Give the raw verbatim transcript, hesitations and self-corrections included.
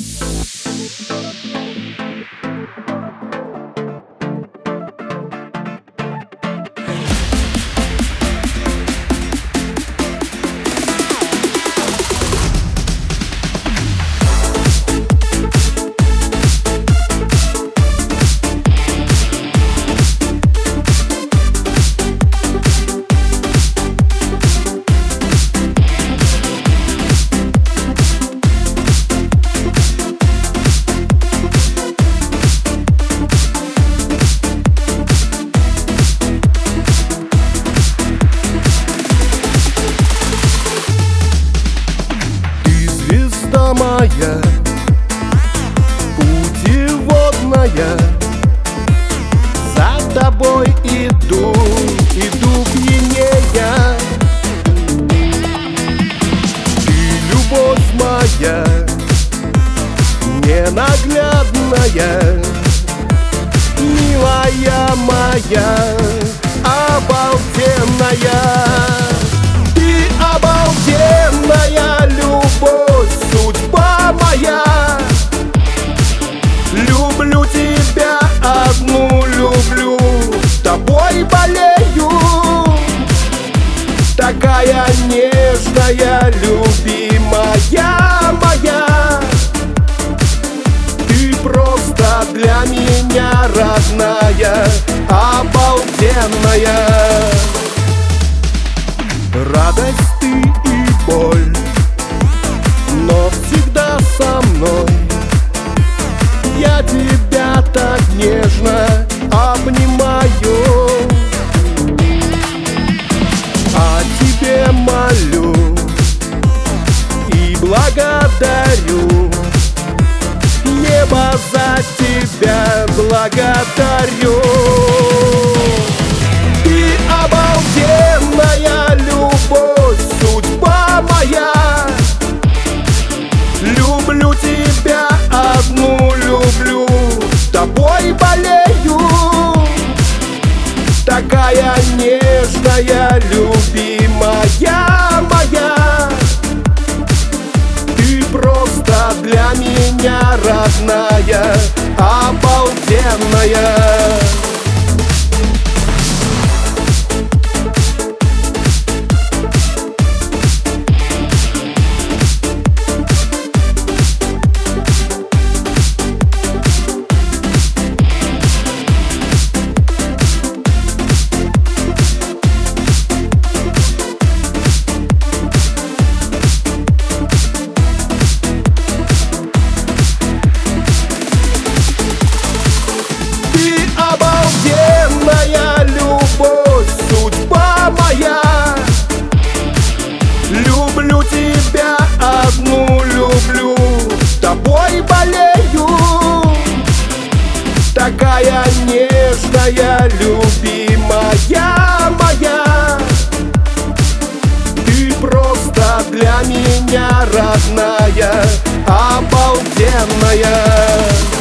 Моя путеводная, за тобой иду, иду пьянея. Ты любовь моя, ненаглядная, милая моя, обалденная. Ты обалденная любовь, судьба моя. Люблю тебя одну, люблю, тобой болею. Такая нежная, любимая моя. Ты просто для меня родная, обалденная. Радость ты и боль, но всегда со мной. Я тебя так нежно обнимаю, о тебе молю и благодарю. Небо за тебя благодарю. Ты обалденная любовь, судьба моя. Люблю тебя одну, люблю, тобой болею. Такая нежная, любимая моя. Ты просто для меня родная, обалденная. Обалденная любовь, судьба моя. Люблю тебя одну, люблю, тобой болею. Такая нежная, любимая моя. Ты просто для меня родная, обалденная.